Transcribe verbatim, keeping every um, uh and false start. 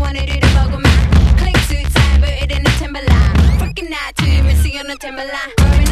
wanna do the boggle man. Click suit tight, booted in a Timberland. Freaking out too, messy on a Timberland.